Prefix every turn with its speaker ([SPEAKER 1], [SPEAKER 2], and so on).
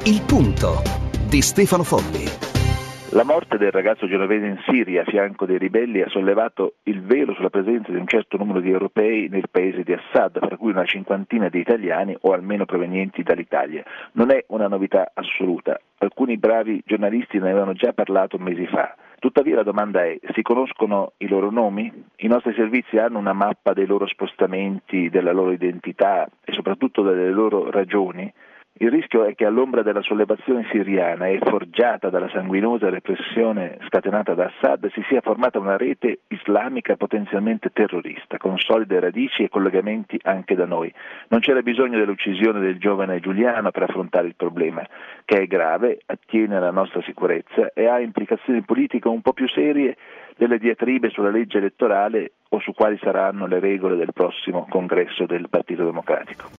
[SPEAKER 1] Il punto di Stefano Folli.
[SPEAKER 2] La morte del ragazzo genovese in Siria a fianco dei ribelli ha sollevato il velo sulla presenza di un certo numero di europei nel paese di Assad, fra cui una cinquantina di italiani o almeno provenienti dall'Italia. Non è una novità assoluta, alcuni bravi giornalisti ne avevano già parlato mesi fa. Tuttavia la domanda è: si conoscono i loro nomi? I nostri servizi hanno una mappa dei loro spostamenti, della loro identità e soprattutto delle loro ragioni? Il rischio è che all'ombra della sollevazione siriana e forgiata dalla sanguinosa repressione scatenata da Assad si sia formata una rete islamica potenzialmente terrorista, con solide radici e collegamenti anche da noi. Non c'era bisogno dell'uccisione del giovane Giuliano per affrontare il problema, che è grave, attiene alla nostra sicurezza e ha implicazioni politiche un po' più serie delle diatribe sulla legge elettorale o su quali saranno le regole del prossimo congresso del Partito Democratico.